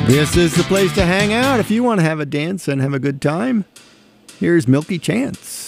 This is the place to hang out if you want to have a dance and have a good time. Here's Milky Chance.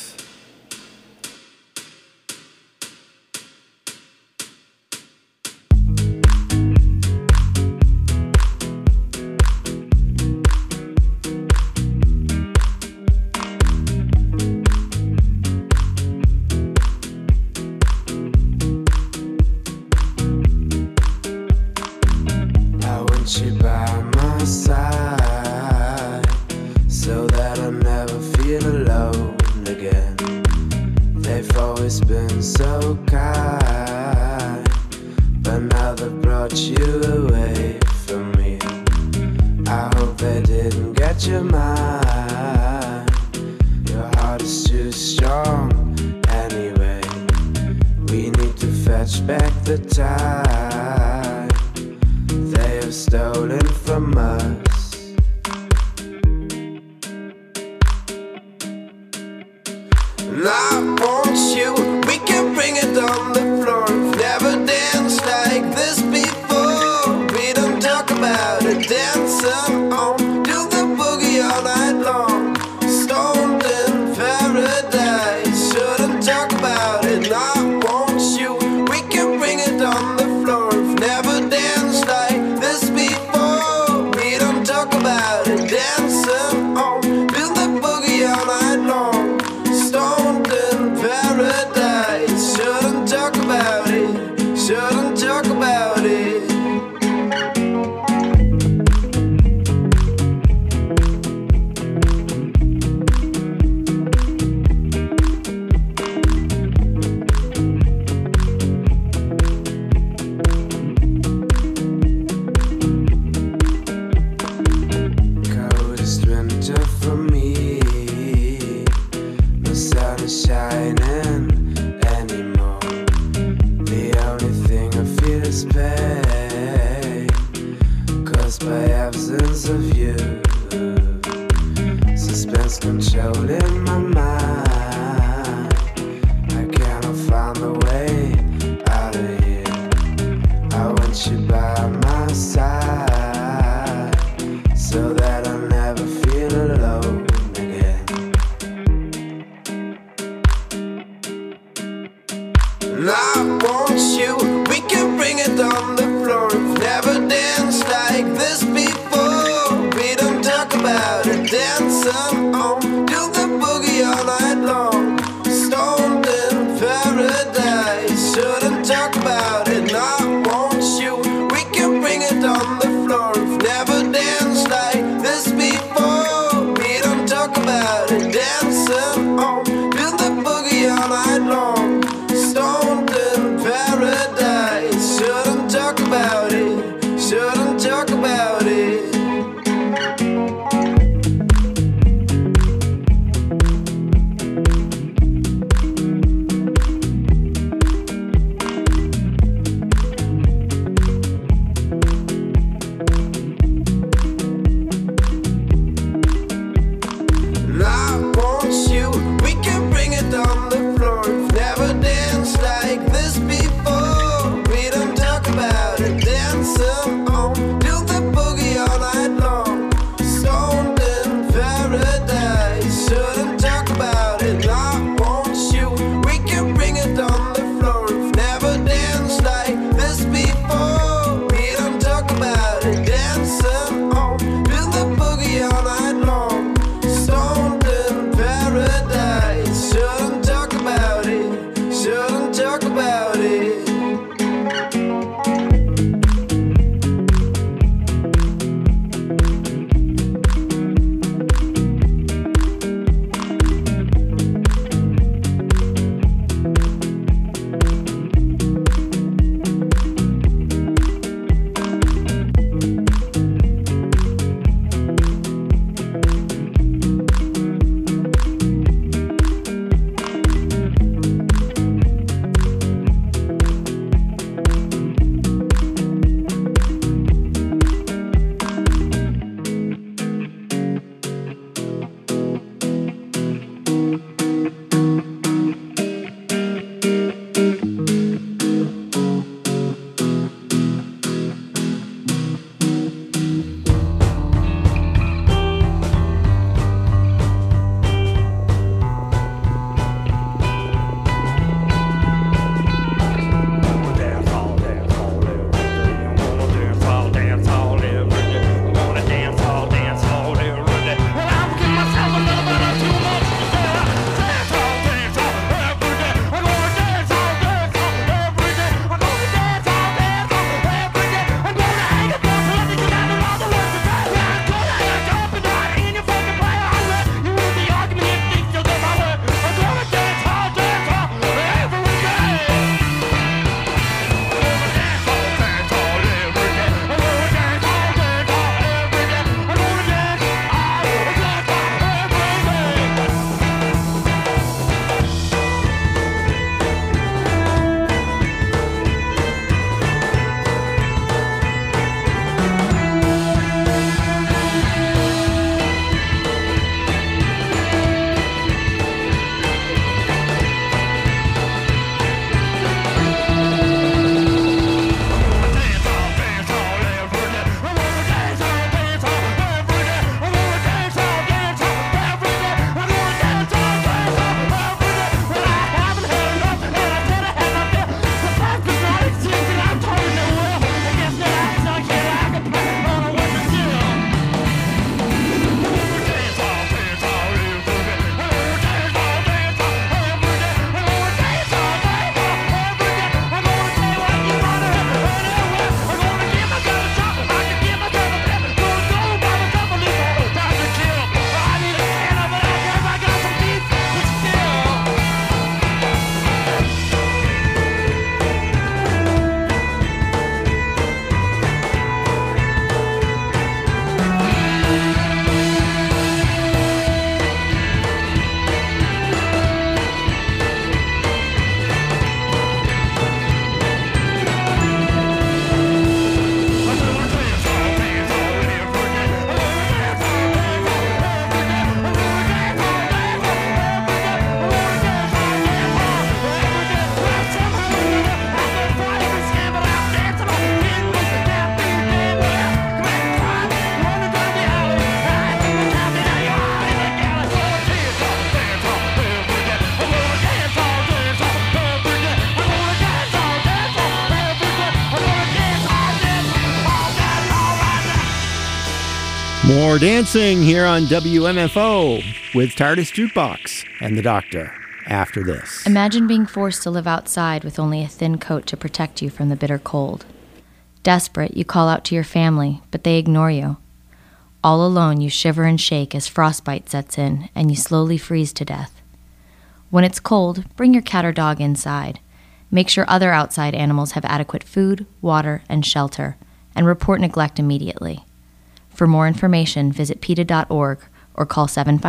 More dancing here on WMFO with TARDIS Jukebox and the Doctor after this. Imagine being forced to live outside with only a thin coat to protect you from the bitter cold. Desperate, you call out to your family, but they ignore you. All alone, you shiver and shake as frostbite sets in and you slowly freeze to death. When it's cold, bring your cat or dog inside. Make sure other outside animals have adequate food, water, and shelter, and report neglect immediately. For more information, visit PETA.org or call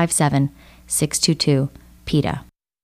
757-622-PETA.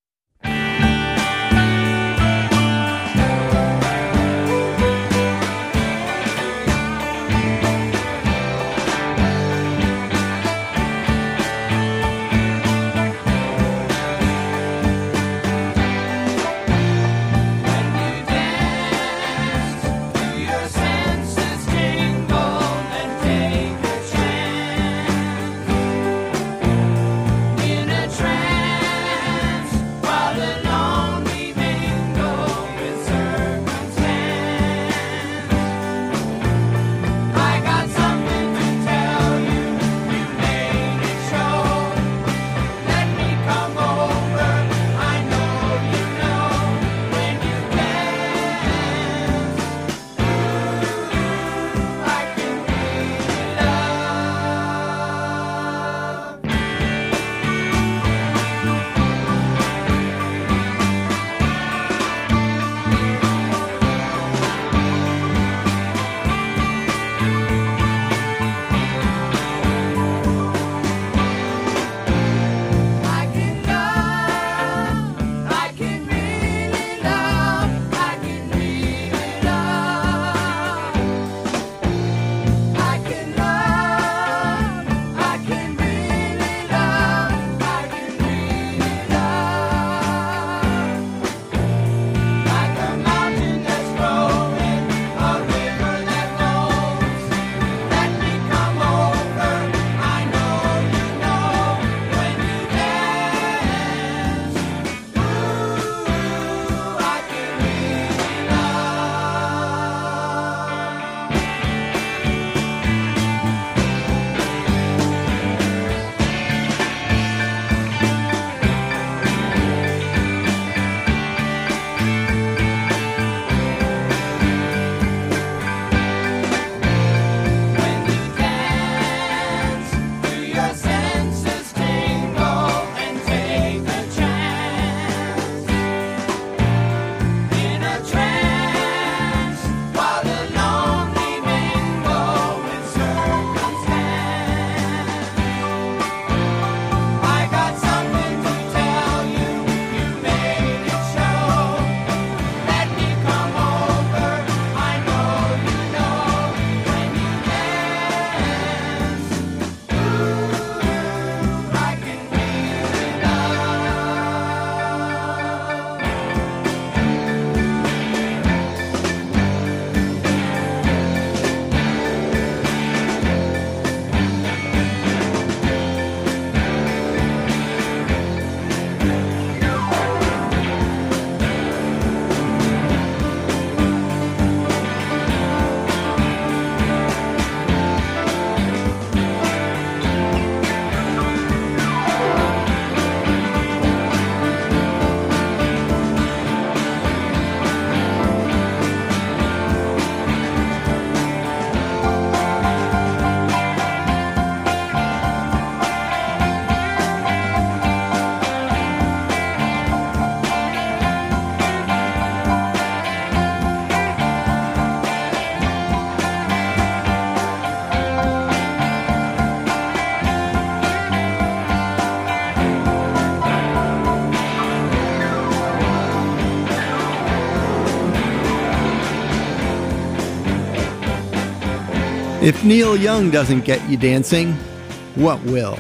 If Neil Young doesn't get you dancing, what will?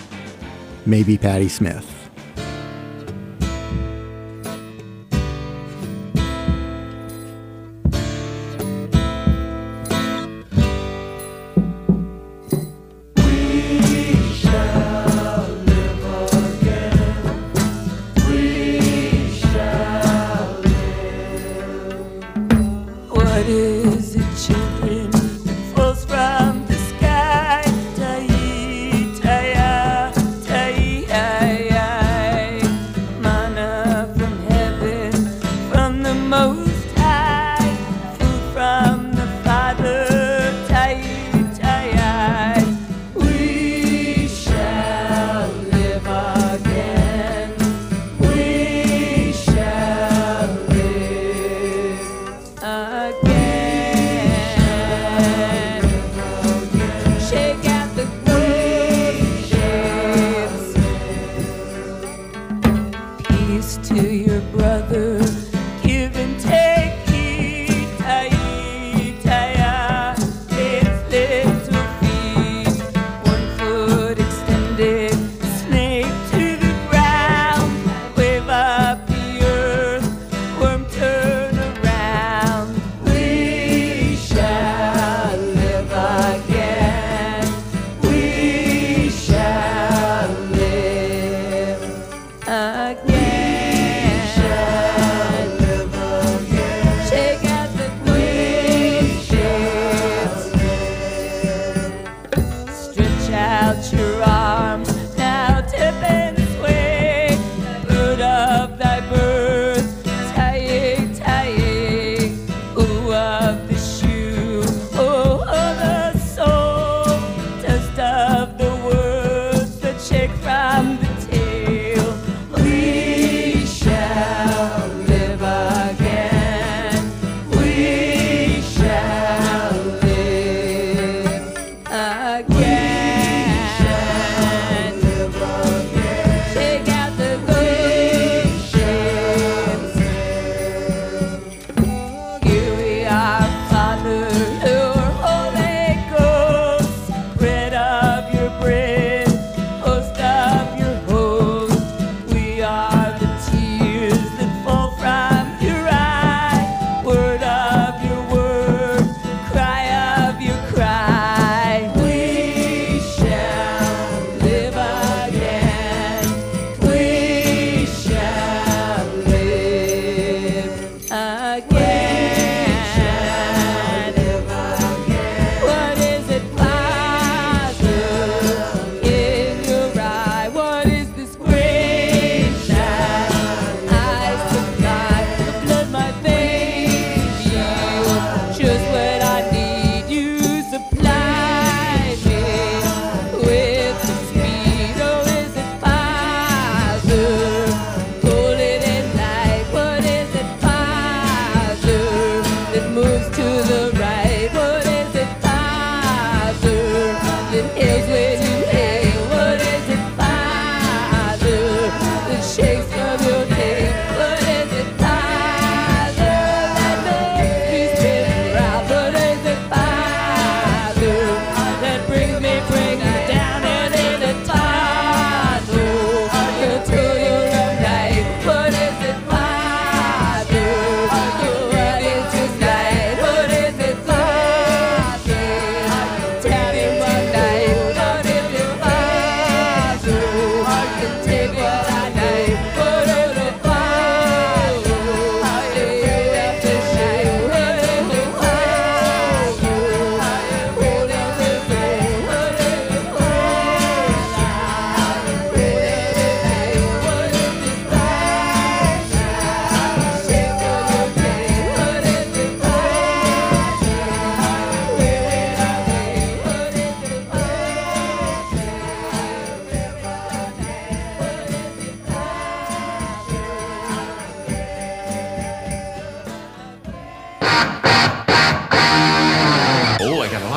Maybe Patti Smith. What is it, children, that falls from the sky? Tell you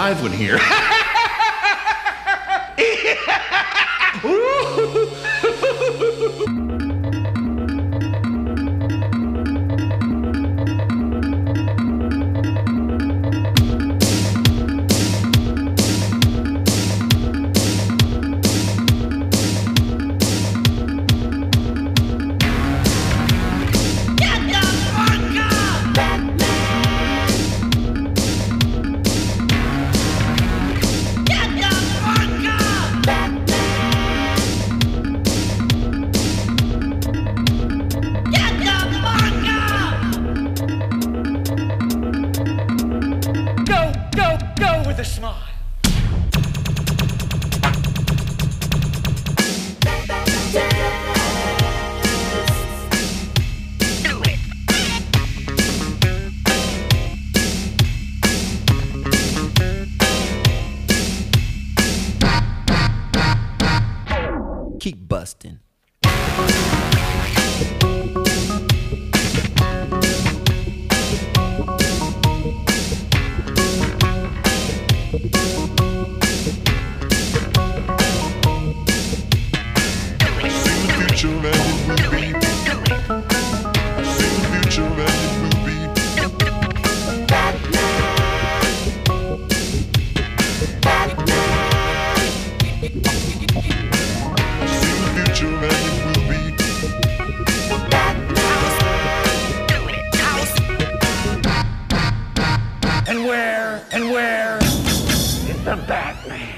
live one here. Keep busting. And where is the Batman?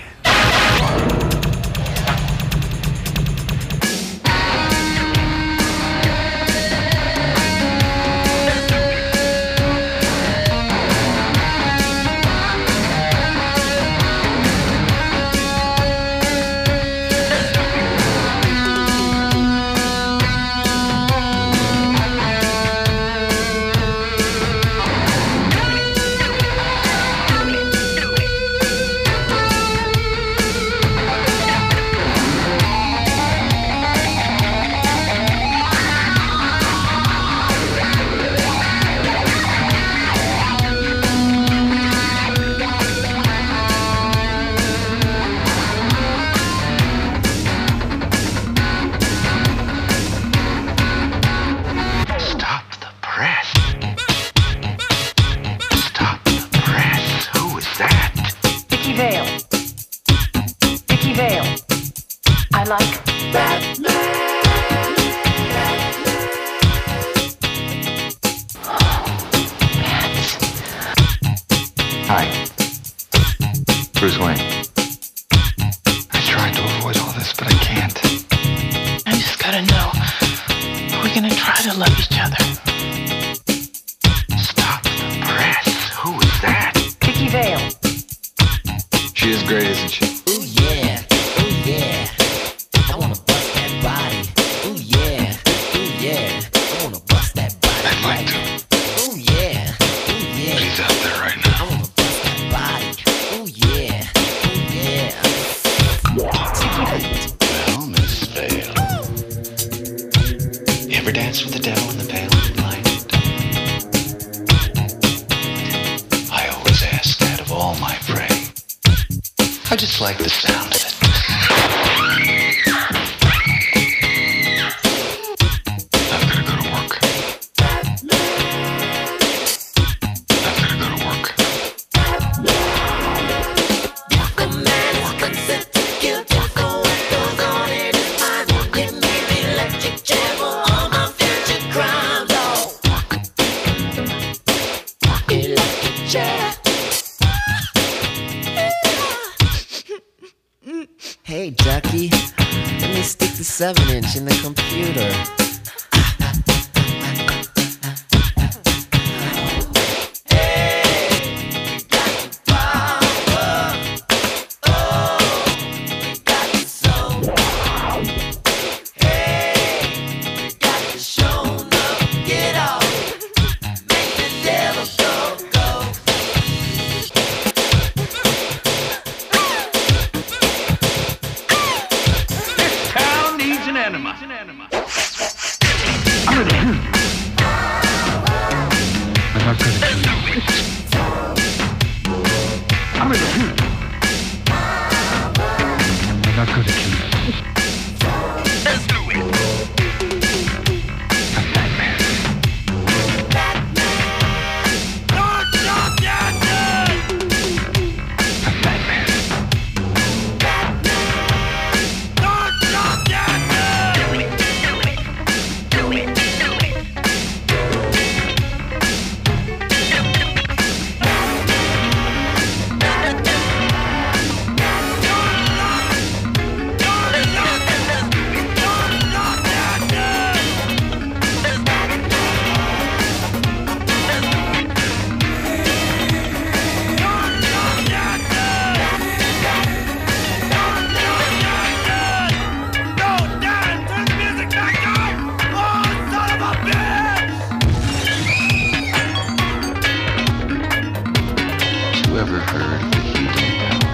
Vicky Vale. I like Batman. Hi. Bruce Wayne. I tried to avoid all this, but I can't. I just gotta know, are we gonna try to love each other? Stop the press. Who is that? Vicky Vale. She is great, isn't she? Ooh yeah, ooh yeah. I wanna bust that body. Ooh yeah, I wanna bust that body. I'd like to. Ooh yeah, But he's out there right I now. wanna bust that body. Ooh yeah. Well, Miss Vale. You ever dance with the devil in the pale moonlight? I always ask that of all my prey. I just like the sound of it. I've gotta go to work. Hey, Ducky, let me stick the 7-inch in the computer. I'm in the future. Not good at you. Let's do it. A fat man. Don't stop dancing! A fat man. Don't stop dancing! Whoever heard the healing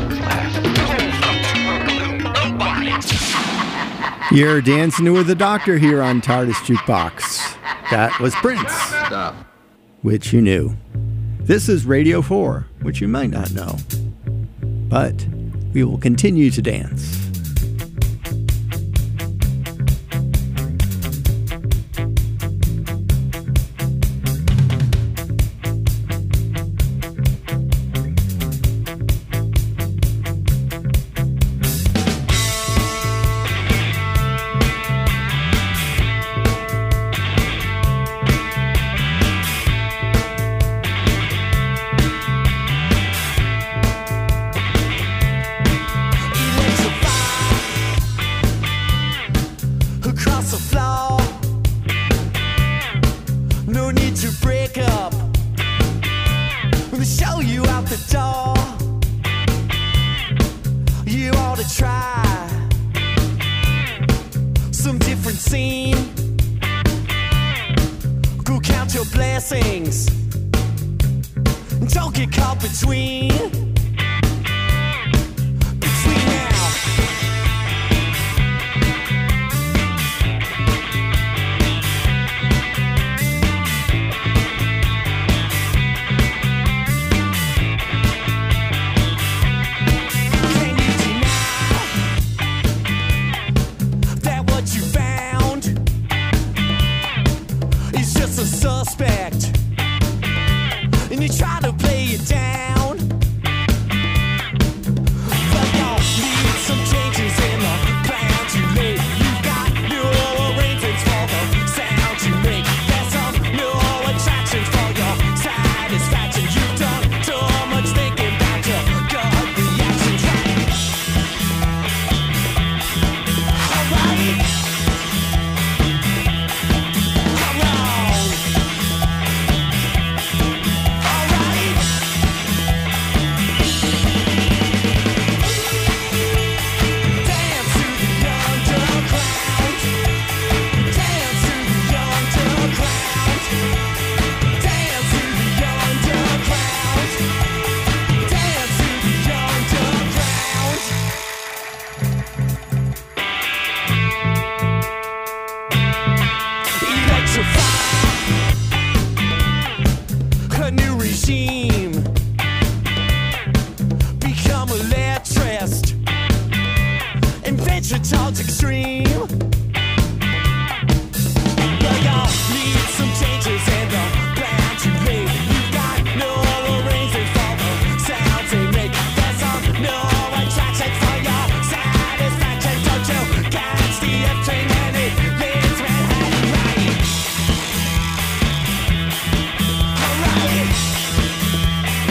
power of laughter? You're dancing with the Doctor here on TARDIS Jukebox. That was Prince. Stop. Which you knew. This is Radio 4, which you might not know. But we will continue to dance. Across the floor, no need to break up. When they show you out the door, you ought to try some different scene. Go count your blessings, don't get caught between now. Suspect, and you try to play it down, but y'all need some changes in the plans you made. You've got new arrangements for the sound you make. There's some new attractions for your satisfaction. You've done too much thinking about your gut reactions, right? Alright. Come on. A new regime, become electricist, adventure towards extreme. But y'all need some changes in the plans you made. You've got no arrangements for the sounds they make. There's some no attractions for your satisfaction. Don't you catch the F-train and it leaves Manhattan right? Alright.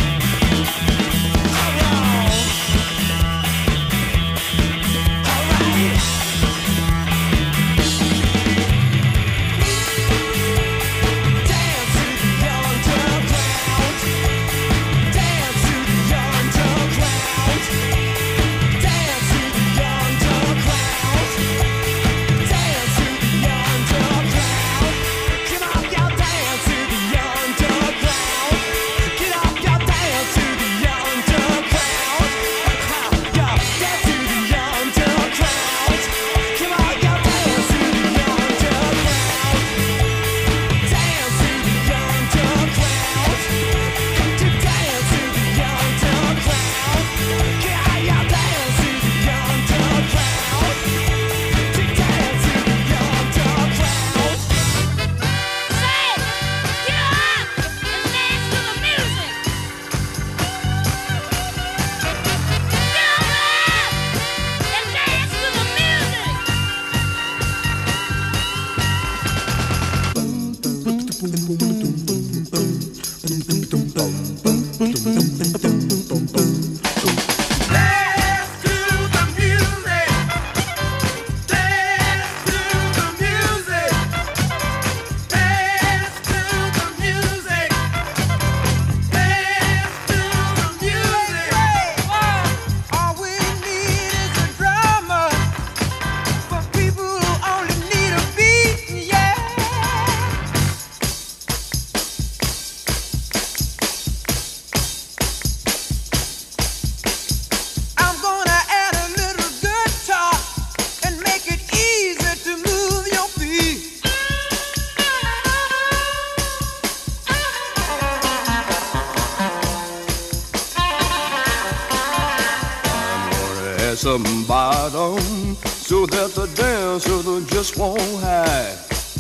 has some bottom so that the dancer just won't hide.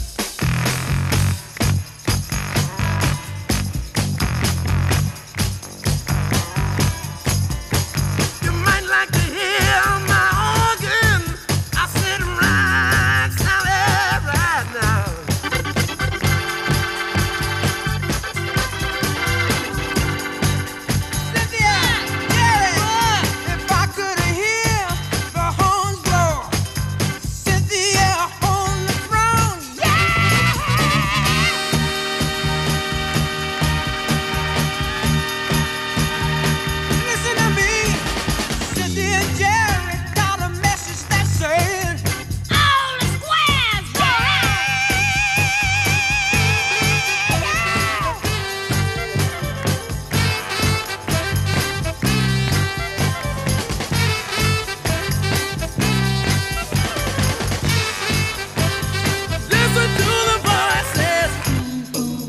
You might like to hear my organ. I sit right solid right now. Cynthia, Jerry, if I could hear the horns blow, Cynthia on the throne, yeah. Listen to me, Cynthia and Jerry got a message that says all the squares, listen to the voices.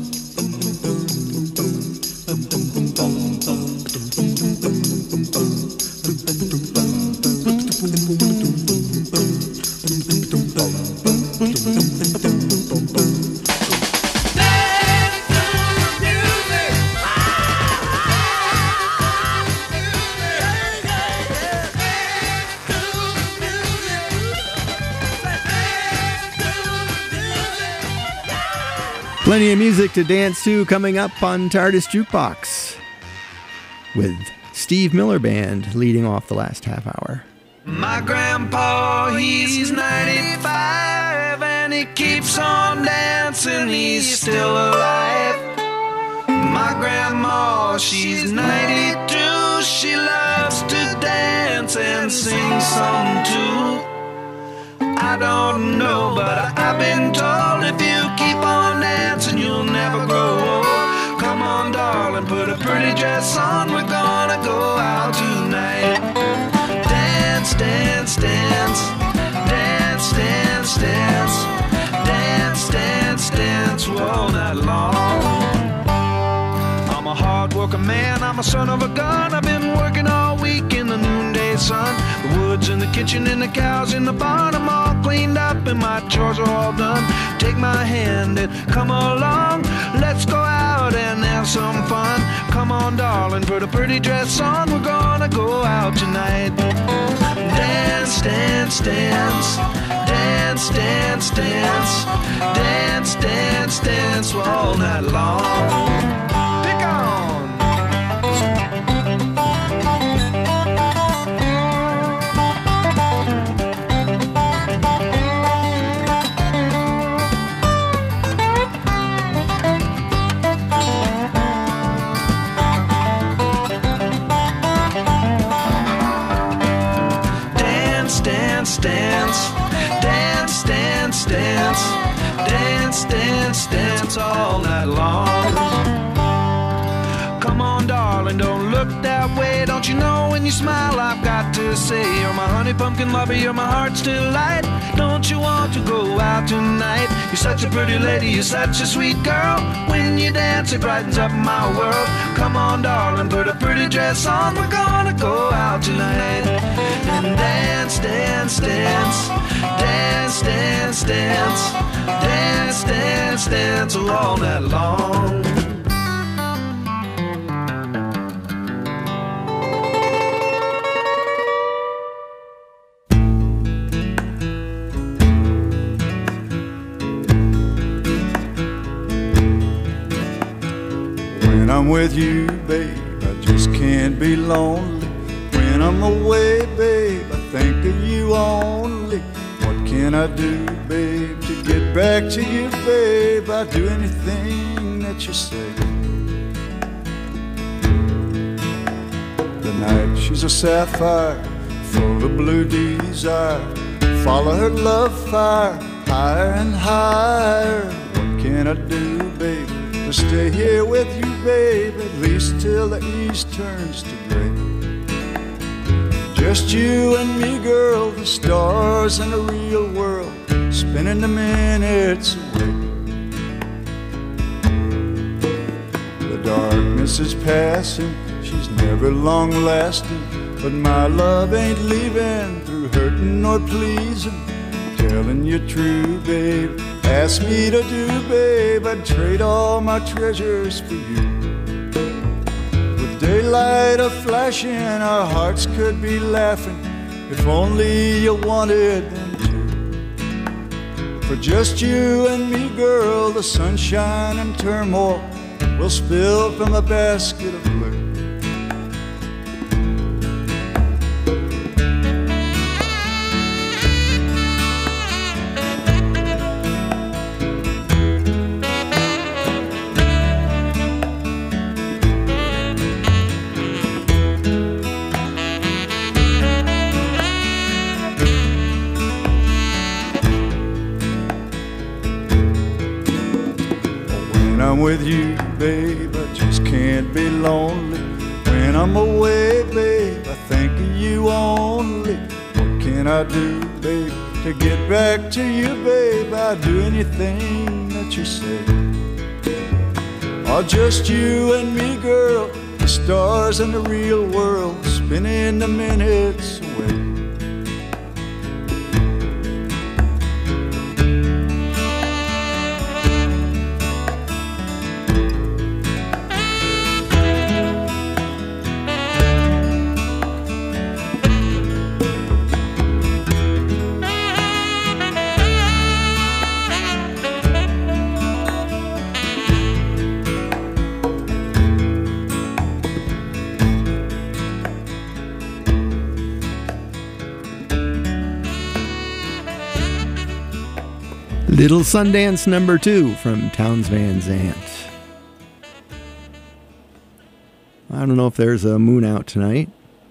Plenty of music to dance to coming up on TARDIS Jukebox with Steve Miller Band leading off the last half hour. My grandpa, he's 95 and he keeps on dancing, he's still alive. My grandma, she's 92, she loves to dance and sing some too. I don't know, but I've been told if you keep on dancing, you'll never grow old. Come on, darling, put a pretty dress on, we're gonna go out tonight. Dance, dance, dance, dance, dance, dance, dance, dance, dance all night long. I'm a hard-working man, I'm a son of a gun. I've been working all week in the noonday sun. The woods in the kitchen and the cows in the barn, I'm all cleaned up and my chores are all done. Take my hand and come along, let's go out and have some fun. Come on, darling, put a pretty dress on, we're gonna go out tonight. Dance, dance, dance, dance, dance, dance, dance, dance, dance all night long. Pick on. Dance, dance, dance, dance, dance, dance, dance, dance, dance all night long. Come on, darling, don't look that way. Don't you know when you smile, I've got to say, you're my honey pumpkin lover, you're my heart's delight. Don't you want to go out tonight? You're such a pretty lady, you're such a sweet girl. When you dance, it brightens up my world. Come on, darling, put a pretty dress on, we're gonna go out tonight. And dance, dance, dance, dance, dance, dance, dance, dance, dance all night long. When I'm with you, babe, I just can't be lonely. When I'm away, babe, I think of you only. What can I do, babe, to get back to you, babe? I'd do anything that you say. The night she's a sapphire, full of blue desire. Follow her love fire, higher and higher. What can I do, babe, to stay here with you, babe, at least till the east turns to gray? Just you and me, girl, the stars in the real world, spinning the minutes away. The darkness Christmas is passing, she's never long lasting. But my love ain't leaving through hurting or pleasing. Telling you true, babe, ask me to do, babe, I'd trade all my treasures for you. With daylight a flashing, our hearts could be laughing, if only you wanted them to. For just you and me, girl, the sunshine and turmoil will spill from a basket of blue. With you, babe, I just can't be lonely. When I'm away, babe, I think of you only. What can I do, babe, to get back to you, babe? I'd do anything that you say. Or just you and me, girl, the stars and the real world, spinning the minutes away. Little Sundance number 2 from Townes Van Zandt. I don't know if there's a moon out tonight,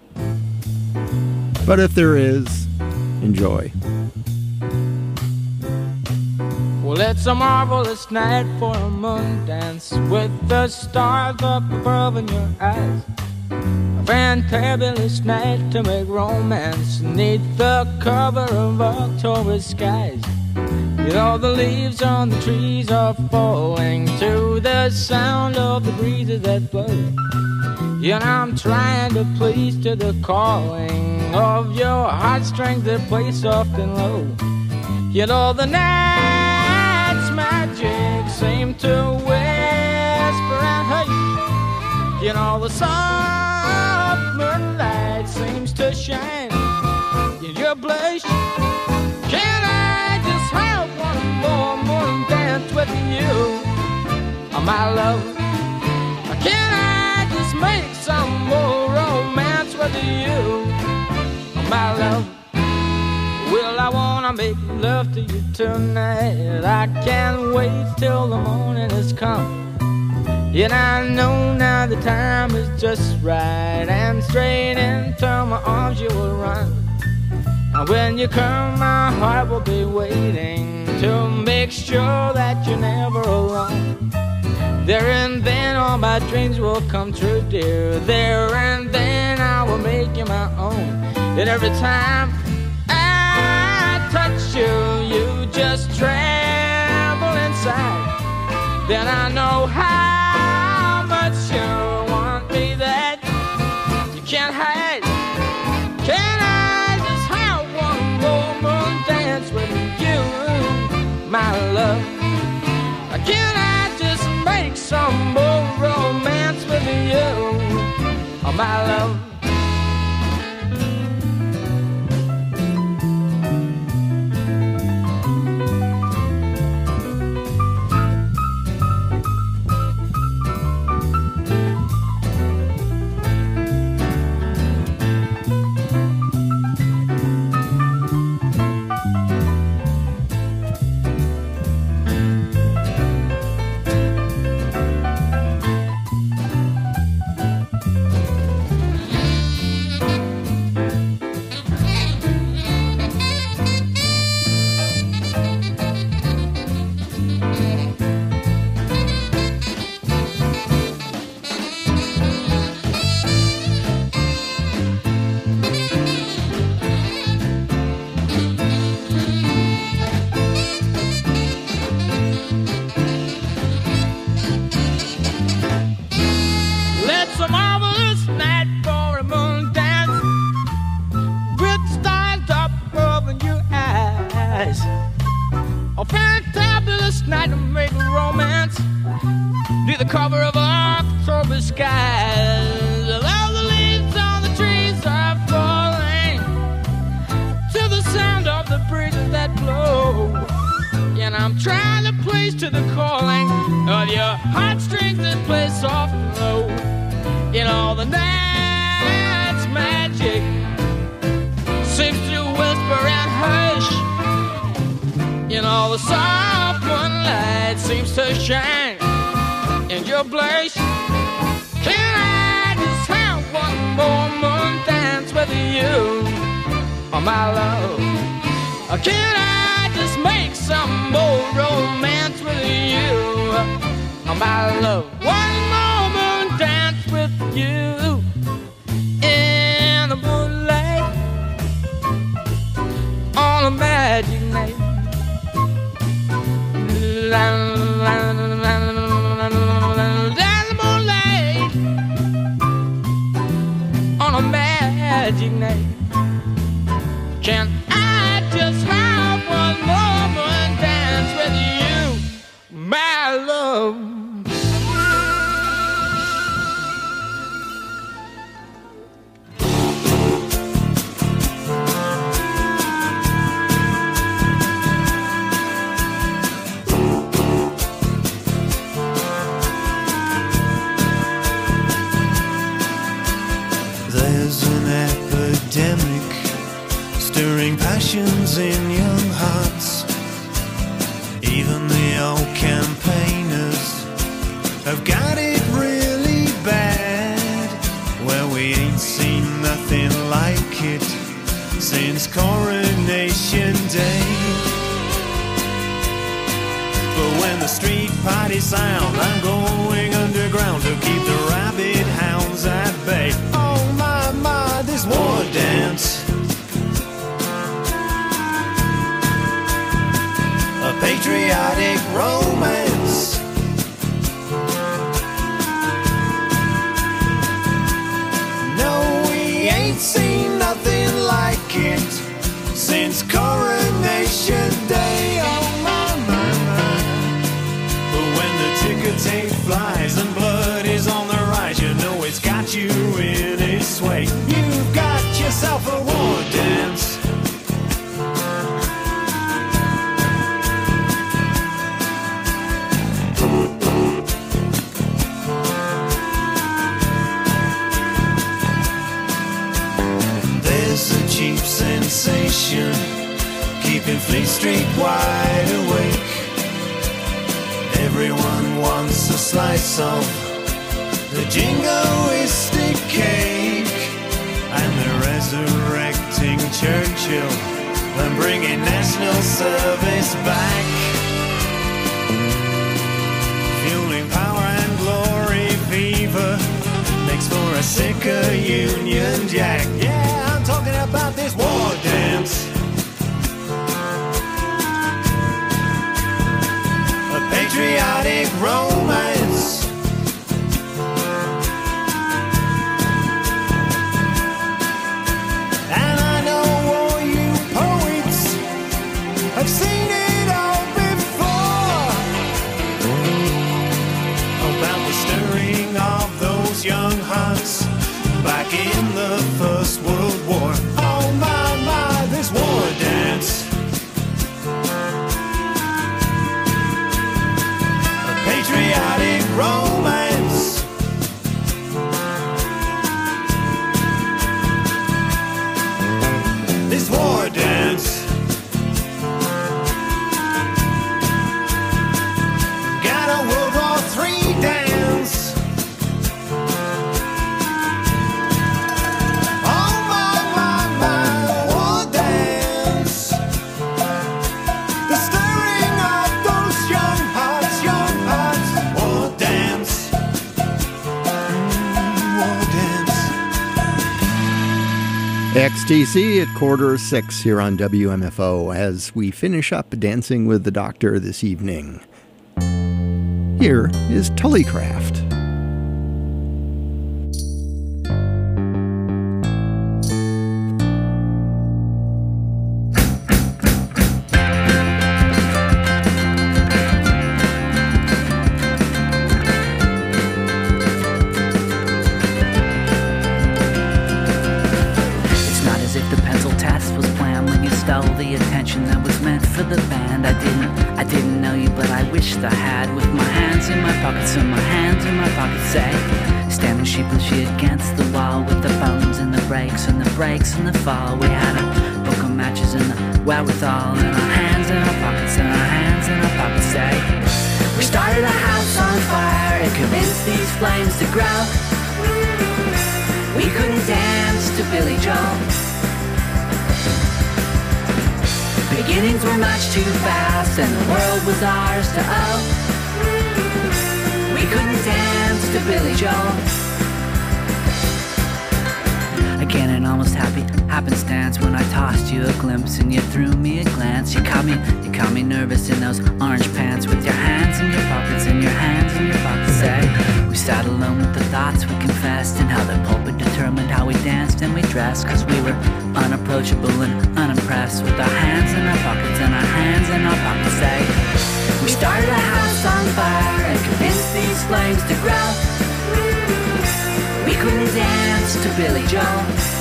but if there is, enjoy. Well, it's a marvelous night for a moon dance with the stars up above in your eyes. A fantabulous night to make romance neath the cover of October skies. You know the leaves on the trees are falling to the sound of the breezes that blow. You know I'm trying to please to the calling of your heartstrings that play soft and low. You know the night's magic seems to whisper and hush. You know the soft moonlight seems to shine in your blush. Can I just have one more moon dance with you, my love? Can I just make some more romance with you, my love? Well, I wanna make love to you tonight. I can't wait till the morning has come. And I know now the time is just right, and straight into my arms you will run. And when you come, my heart will be waiting to make sure that you're never alone. There and then all my dreams will come true, dear. There and then I will make you my own. And every time I touch you, you just tremble inside. Then I know how much you want me that you can't hide. Can I just have one more moon dance with you, my love? Can I just make some more romance with you, my love? all the night's magic seems to whisper and hush. You know, the soft moonlight seems to shine in your place. Can I just have one more moon dance with you, oh my love? Or can I just make some more romance with you, oh my love? One more moon dance with you in the moonlight on a magic night. There's the moonlight on a magic night. Can I just have one moment dance with you, my love? There's an epidemic stirring passions in young hearts. Even the old campaigners have got it really bad, where we ain't seen nothing like it since Coronation Day. But when the street parties sound, I'm going underground to keep the rabid hounds at bay. Oh my, this war dance, a patriotic romance. No, we ain't seen nothing like it since Coronation Day. Oh my. But when the ticker tape flies and blood is on the rise, you know it's got you in its way. You've got yourself a war dance. There's a cheap sensation keeping Fleet Street wide awake. Everyone wants a slice of the jingoistic cake, and they're resurrecting Churchill and bringing national service back, fueling power and glory fever makes for a sicker Union Jack. Yeah, I'm talking about this war dance, a patriotic romance. And I know all you poets have seen it all before, about the stirring of those young hearts back in the First World War. Oh my, this war dance, a patriotic romance. This war dance got a World War III dance. Oh my, war dance, the stirring of those young hearts, war dance, war dance. XTC at 5:45 here on WMFO as we finish up Dancing with the Doctor this evening. Here is Tullycraft. For the band, I didn't know you, but I wished I had. With my hands in my pockets and my hands in my pockets, say, standing sheepishly against fall with the bones and the breaks and the breaks and the fall. We had a book of matches and the wherewithal in our hands and our pockets and our hands and our pockets. Say, we started a house on fire and convinced these flames to grow. We couldn't dance to Billy Joel. Beginnings were much too fast and the world was ours to own. We couldn't dance to Billy Joel. Again, an almost happy happenstance when I tossed you a glimpse and you threw me a glance. You caught me nervous in those orange pants with your hands in your pockets and your hands in your pockets. Say, we sat alone with the thoughts we confessed and how the pulpit determined how we danced and we dressed. Cause we were unapproachable and unimpressed with our hands in our pockets and our hands in our pockets. Say, we started a house on fire and convinced these flames to grow. We couldn't dance to Billy Joel.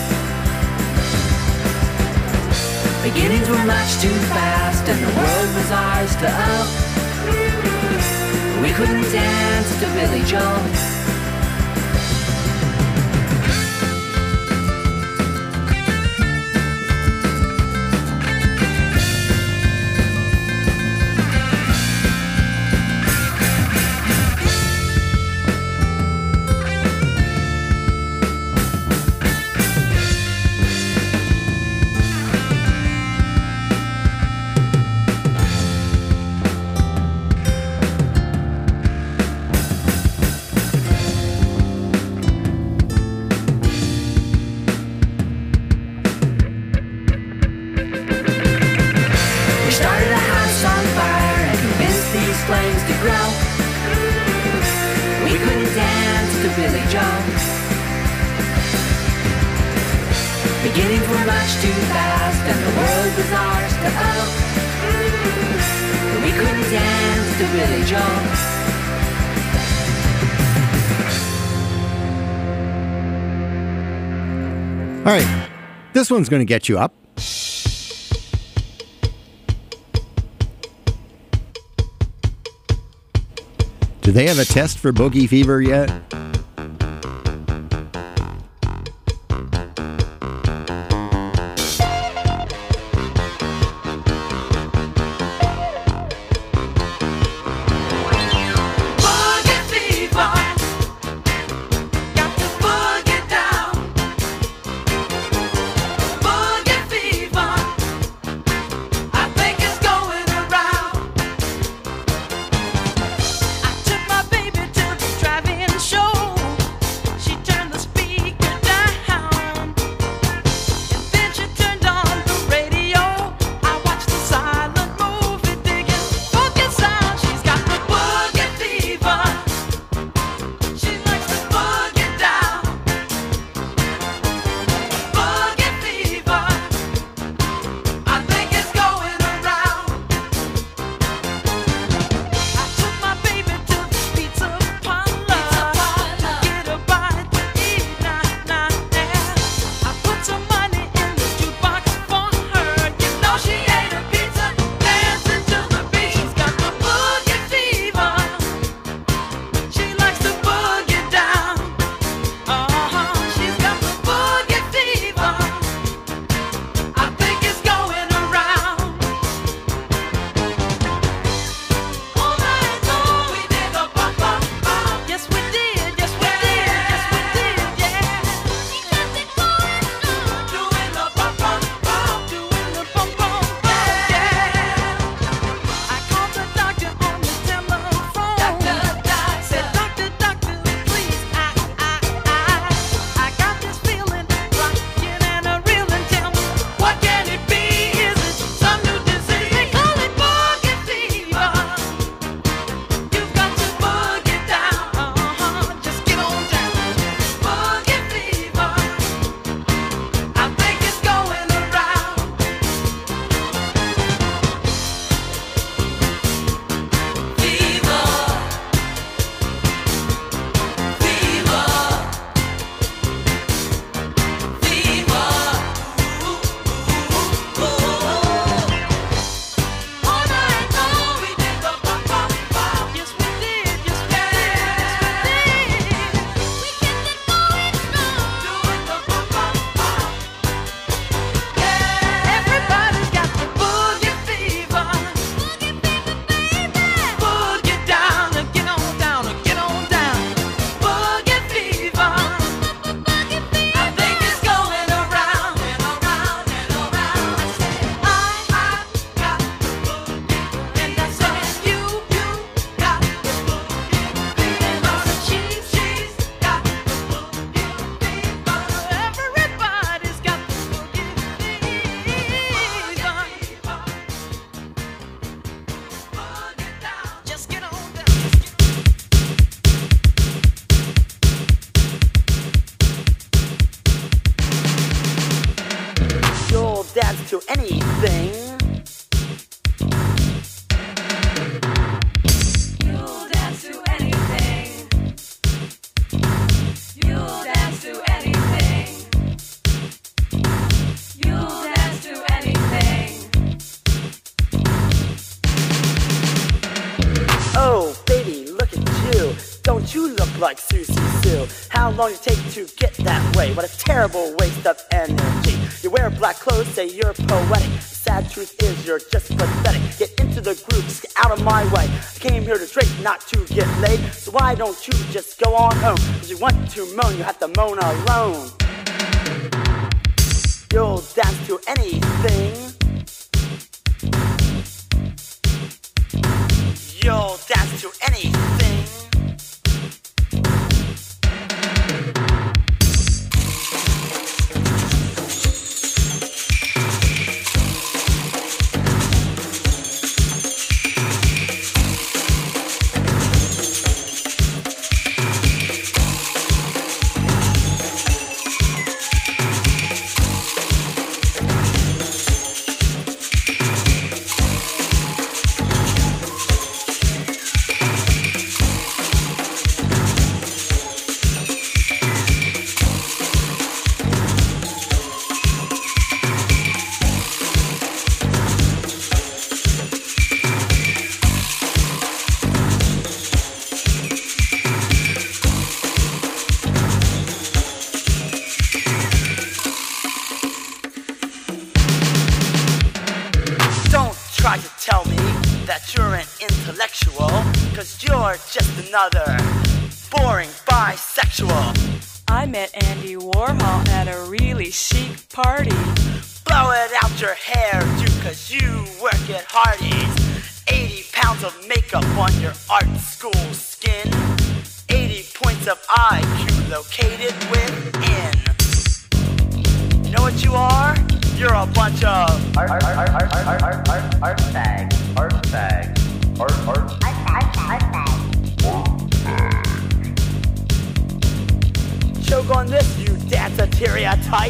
Beginnings were much too fast and the world was ours to own. We couldn't dance to Billy Joel. Beginnings were much too fast and the world was ours to own. We couldn't dance to Billy Joel. All right, this one's going to get you up. Do they have a test for boogie fever yet? Drive-in show. to anything. You'll dance to anything. You'll dance to anything. You'll dance to anything. Oh, baby, look at you. Don't you look like Susie Sue? How long did it take to get that way? What a terrible waste of energy. You wear black clothes, say you're poetic. The sad truth is you're just pathetic. Get into the groove, just get out of my way. I came here to drink, not to get laid. So why don't you just go on home? Cause you want to moan, you have to moan alone. You'll dance to anything. You'll dance to anything. Try to tell me that you're an intellectual, cause you're just another boring bisexual. I met Andy Warhol at a really chic party. Blow it out your hair, dude, cause you work at Hardee's. 80 pounds of makeup on your art school skin. 80 points of IQ located within. You know what you are? You're a bunch of art bags. Choke on this, you danceteria type.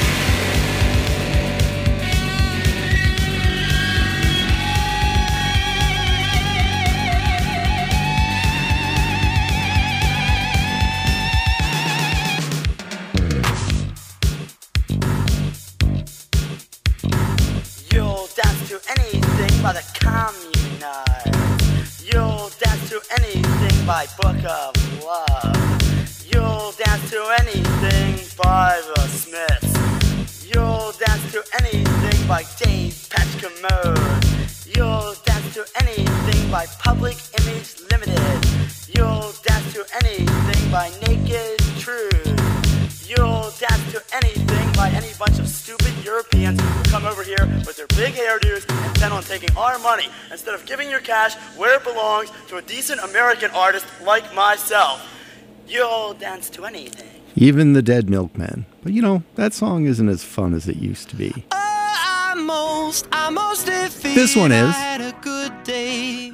You'll dance to anything by the Communists. You'll dance to anything by Book of Love. You'll dance to anything by the Smiths. You'll dance to anything by Dave Patch Commode. You'll dance to anything by Public Image Limited. You'll dance to anything by Naked Truth. You'll dance to anything by any bunch of stupid Europeans who come over here with their big hairdos and intend on taking our money instead of giving your cash where it belongs to a decent American artist like myself. You'll dance to anything. Even the Dead Milkmen. But you know, that song isn't as fun as it used to be. I most defeat. This one is. I had a good day.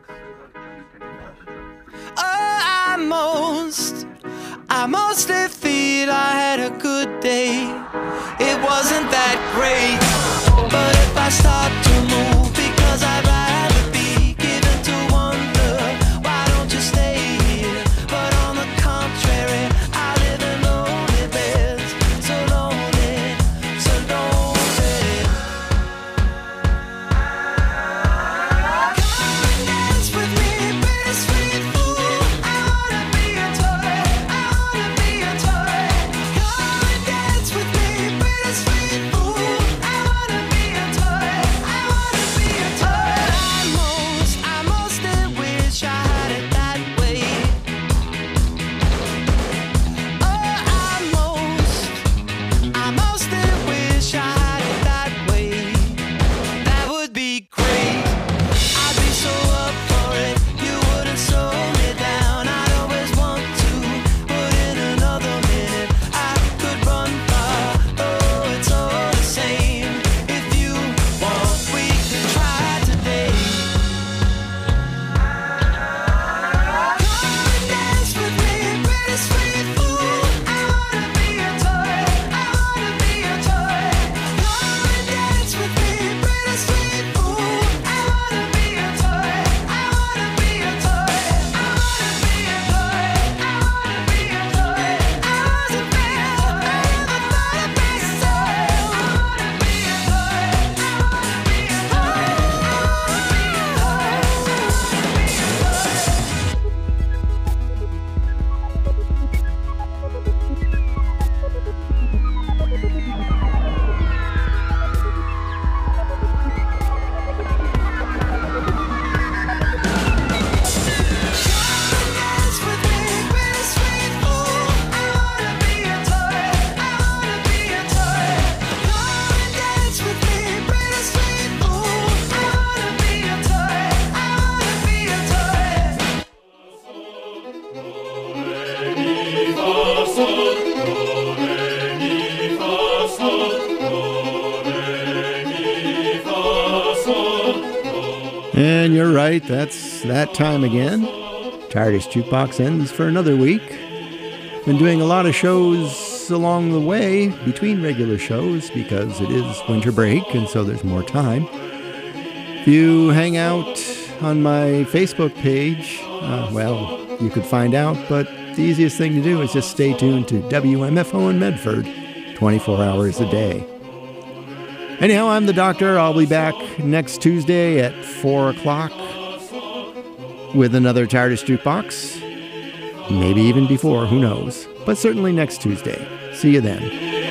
I most defeat. I had a good day. It wasn't that great, but if I start to move, because I'd rather be given to wonder, why don't you stay here? But on the contrary, I live in lonely beds, so lonely, so lonely. Come and dance with me, pretty sweet fool. I wanna be a toy, I wanna be a toy. Come and dance with me, pretty sweet fool. I wanna be a toy, I And you're right, that's that time again. TARDIS Jukebox ends for another week. Been doing a lot of shows along the way between regular shows because it is winter break and so there's more time. If you hang out on my Facebook page, well, you could find out, but the easiest thing to do is just stay tuned to WMFO in Medford 24 hours a day. Anyhow, I'm the Doctor. I'll be back next Tuesday at 4 o'clock with another TARDIS Jukebox. Maybe even before, who knows. But certainly next Tuesday. See you then.